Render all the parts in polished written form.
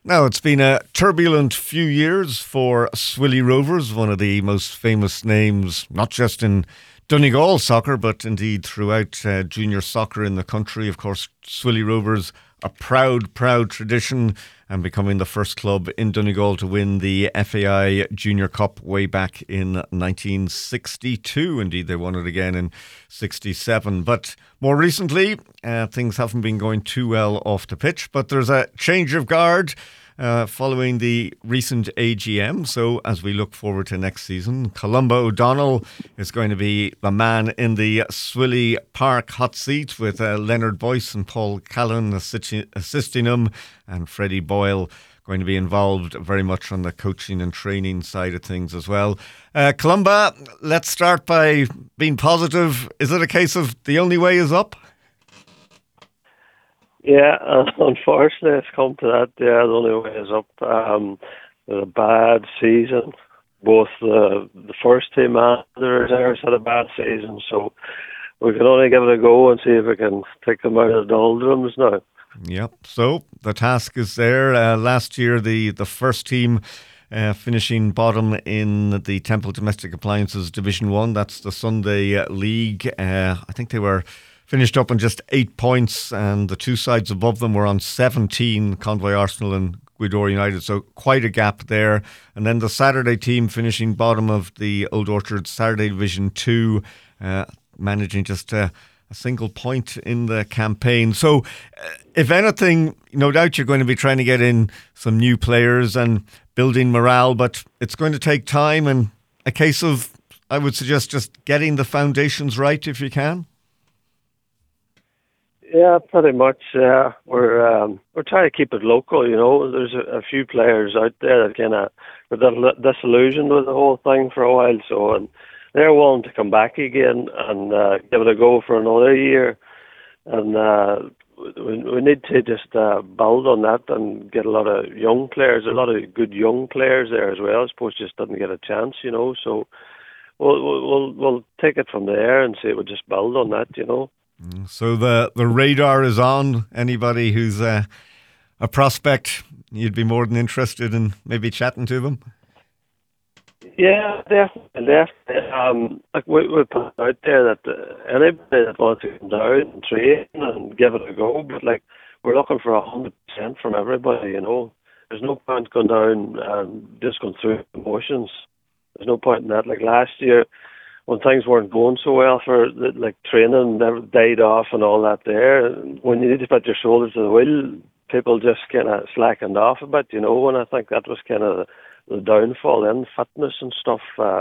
Now, it's been a turbulent few years for Swilly Rovers, one of the most famous names, not just in Donegal soccer, but indeed throughout junior soccer in the country. Of course, Swilly Rovers, a proud tradition, and becoming the first club in Donegal to win the FAI Junior Cup way back in 1962. Indeed, they won it again in 67. But more recently, things haven't been going too well off the pitch, but there's a change of guard following the recent AGM. So as we look forward to next season, Columba O'Donnell is going to be the man in the Swilly Park hot seat, with Leonard Boyce and Paul Callan assisting him, and Freddie Boyle going to be involved very much on the coaching and training side of things as well. Columba, let's start by being positive. Is it a case of the only way is up? Yeah, unfortunately, it's come to that. Yeah, the only way is up. A bad season. Both the first team and the reserves had a bad season, so we can only give it a go and see if we can take them out of the doldrums now. Yep. So the task is there. Last year, the first team finishing bottom in the Temple Domestic Appliances Division 1. That's the Sunday League. I think they were finished up on just 8 points, and the two sides above them were on 17, Convoy Arsenal and Gweedore United, so quite a gap there. And then the Saturday team finishing bottom of the Old Orchard Saturday Division 2, managing just a single point in the campaign. So if anything, no doubt you're going to be trying to get in some new players and building morale, but it's going to take time, and a case of, I would suggest, just getting the foundations right if you can. Yeah, pretty much. We're trying to keep it local. You know, there's a few players out there that kind of were disillusioned with the whole thing for a while. So, and they're willing to come back again and give it a go for another year. And we need to just build on that and get a lot of young players, a lot of good young players there as well. I suppose just didn't get a chance, you know. So we'll take it from there and see. We'll just build on that, you know. So the radar is on. Anybody who's a prospect, you'd be more than interested in maybe chatting to them? Yeah, definitely. Like we put out there that anybody that wants to come down and train and give it a go, but like we're looking for 100% from everybody, you know. There's no point going down and just going through emotions. There's no point in that. Like last year, when things weren't going so well for like training, never died off and all that there. When you need to put your shoulders to the wheel, people just kind of slackened off a bit, you know, and I think that was kind of the downfall in fitness and stuff.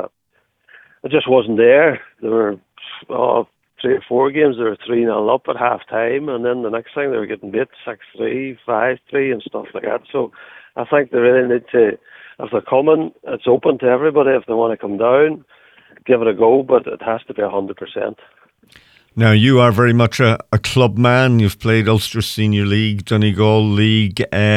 It just wasn't there. There were 3 or 4 games, they were 3-0 up at half time, and then the next thing they were getting beat 6-3, 5-3 and stuff like that. So I think they really need to, if they're coming, it's open to everybody if they want to come down. Give it a go, but it has to be 100%. Now, you are very much a club man. You've played Ulster Senior League, Donegal League.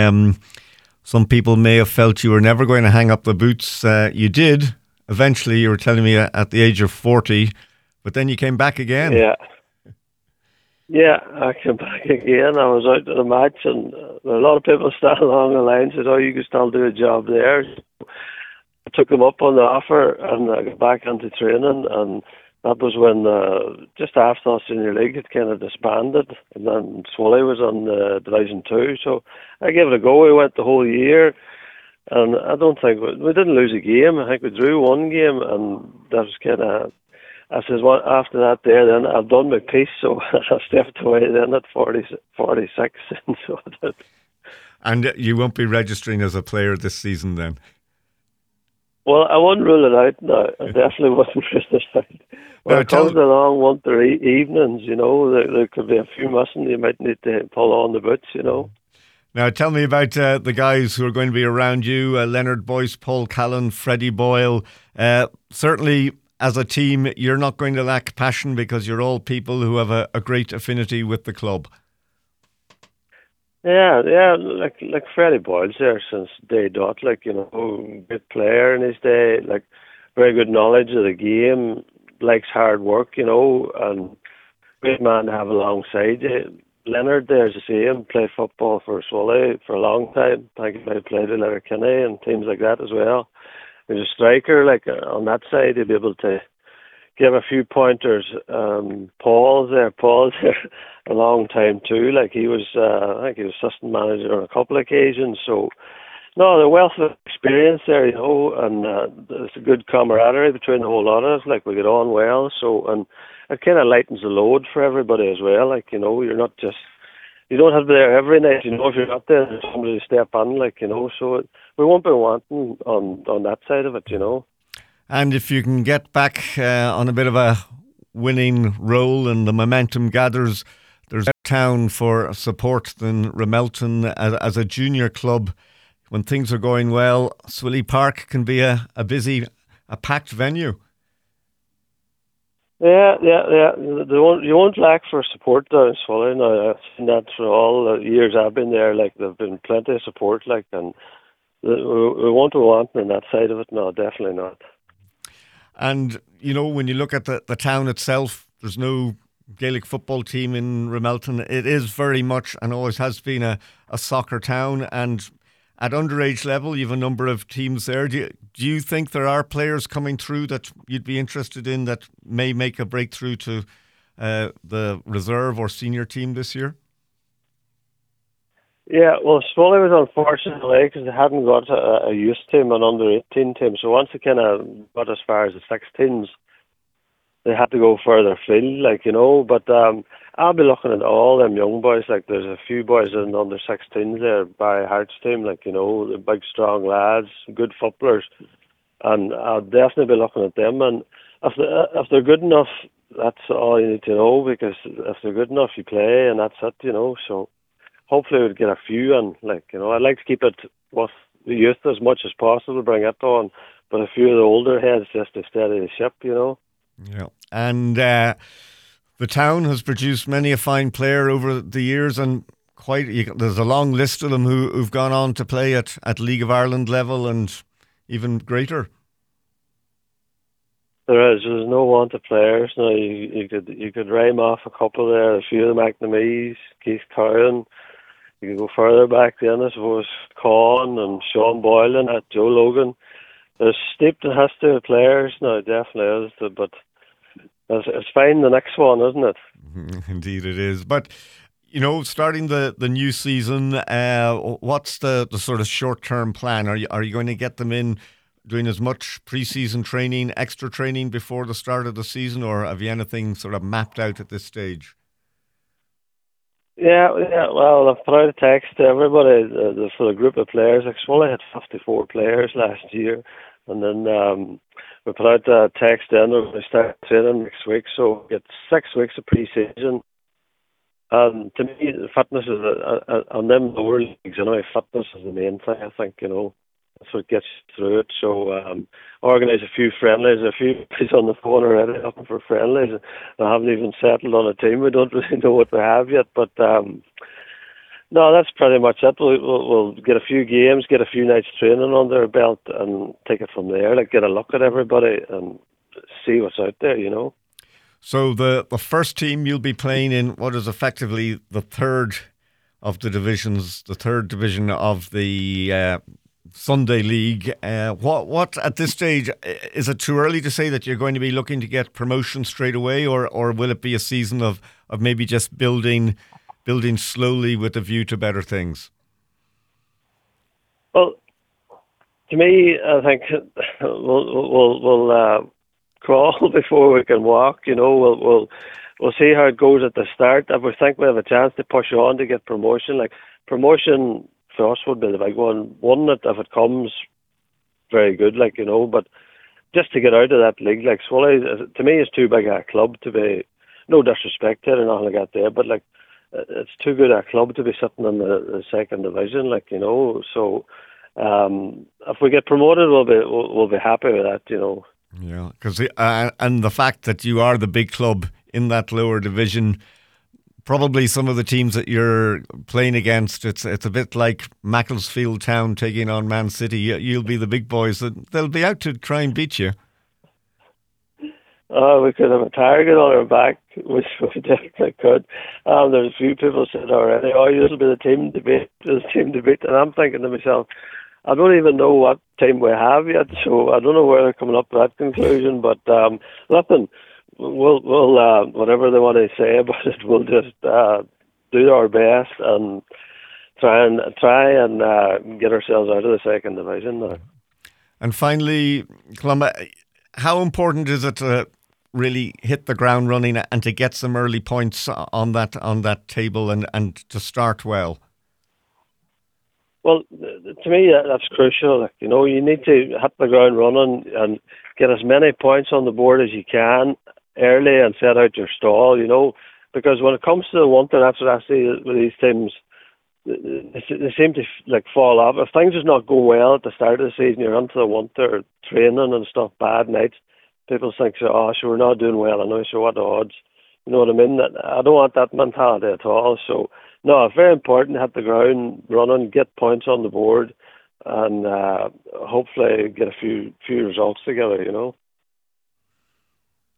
Some people may have felt you were never going to hang up the boots. You did. Eventually, you were telling me at the age of 40, but then you came back again. Yeah, I came back again. I was out at a match, and a lot of people stand along the line and said, "Oh, you can still do a job there." I took them up on the offer and I got back into training, and that was when just after the Senior League it kind of disbanded, and then Swilly was on Division 2, so I gave it a go. We went the whole year, and I don't think we didn't lose a game. I think we drew 1 game, and that was kind of, I says, well, after that there, then I've done my piece, so I stepped away then at 46, and so I did. And you won't be registering as a player this season then? Well, I wouldn't rule it out now. I definitely wouldn't rule it out. When it comes along winter evenings, you know, there could be a few missing. You might need to pull on the boots, you know. Now, tell me about the guys who are going to be around you, Leonard Boyce, Paul Callan, Freddie Boyle. Certainly, as a team, you're not going to lack passion because you're all people who have a great affinity with the club. Yeah, like Freddie Boyle's there since day dot, like, you know, good player in his day, like very good knowledge of the game, likes hard work, you know, and great man to have alongside you. Leonard there's the same, played football for Swilly for a long time. I think he might have played in Letterkenny and teams like that as well. He's a striker, like on that side, he'd be able to give a few pointers. Paul's there a long time too. Like he was, I think he was assistant manager on a couple of occasions. So no, the wealth of experience there, and there's a good camaraderie between the whole lot of us. Like we get on well. So and it kind of lightens the load for everybody as well. Like you're not just. You don't have to be there every night, if you're not there, there's somebody to step on, so we won't be wanting on that side of it, And if you can get back on a bit of a winning roll and the momentum gathers, there's a town for support than Ramelton as a junior club. When things are going well, Swilly Park can be a busy, packed venue. Yeah. You won't lack for support there in Swilly. Now, I've seen that for all the years I've been there. Like, there've been plenty of support, and we won't be wanting on that side of it. No, definitely not. And, when you look at the town itself, there's no Gaelic football team in Ramelton. It is very much, and always has been, a soccer town. And at underage level, you have a number of teams there. Do you think there are players coming through that you'd be interested in that may make a breakthrough to the reserve or senior team this year? Yeah, well, Swilly was unfortunately because they hadn't got a youth team, an under-18 team. So once they kind of got as far as the 16s, they had to go further afield, But I'll be looking at all them young boys. Like, there's a few boys in under 16s there, Barry Hart's team, the big, strong lads, good footballers. And I'll definitely be looking at them. And if they're good enough, that's all you need to know, because if they're good enough, you play, and that's it, So hopefully we'll get a few. And, I'd like to keep it with the youth as much as possible, bring it on. But a few of the older heads just to steady the ship, Yeah, and the town has produced many a fine player over the years, and there's a long list of them who've gone on to play at League of Ireland level and even greater. There's no want of players. Now you could rhyme off a couple there, a few of the McNamees, Keith Curran. You could go further back then, I suppose, Con and Sean Boylan, Joe Logan. There's steeped and has to players now, definitely is, but it's fine the next one, isn't it? Indeed it is. But, starting the new season, what's the sort of short-term plan? Are you going to get them in doing as much pre-season training, extra training before the start of the season, or have you anything sort of mapped out at this stage? Yeah. Well, I've put out a text to everybody for the group of players. Swilly had 54 players last year, and then we put out a text in. We're going to start training next week, so we get 6 weeks of pre-season. And to me, fitness is on them lower leagues. Fitness is the main thing. I think that's what gets you through it. So organise a few friendlies. A few people on the phone already looking for friendlies. I haven't even settled on a team. We don't really know what we have yet. But no, that's pretty much it. We'll get a few games, get a few nights training under our belt, and take it from there. Get a look at everybody and see what's out there. So the first team you'll be playing in what is effectively the third of the divisions, the third division of the Sunday League. What at this stage, is it too early to say that you're going to be looking to get promotion straight away, or will it be a season of maybe just building slowly with a view to better things? Well, to me, I think we'll crawl before we can walk. We'll see how it goes at the start. If we think we have a chance to push on to get promotion, promotion for us would be the big one. One that if it comes, very good, but just to get out of that league, Swilly, to me, is too big a club to be, no disrespect to it or nothing like that there, but it's too good a club to be sitting in the second division, so if we get promoted, we'll be happy with that, Yeah, because and the fact that you are the big club in that lower division, probably some of the teams that you're playing against, it's a bit like Macclesfield Town taking on Man City. You'll be the big boys. They'll be out to try and beat you. We could have a target on our back, which we definitely could. There's a few people said already, "Oh, this will be the team debate, this team debate," and I'm thinking to myself, I don't even know what team we have yet, so I don't know where they're coming up with that conclusion. But nothing. We'll whatever they want to say about it, we'll just do our best and try and get ourselves out of the second division now. And finally, Columba, how important is it to really hit the ground running and to get some early points on that table and to start well? Well, to me, that's crucial. Like, you need to hit the ground running and get as many points on the board as you can early and set out your stall, because when it comes to the winter, that's what I see with these teams. They seem to fall off. If things is not going well at the start of the season, you're into the winter training and stuff, bad nights. People think, so we're not doing well. I know, so what the odds? You know what I mean? I don't want that mentality at all. So, no, it's very important to hit the ground running, get points on the board, and hopefully get a few results together,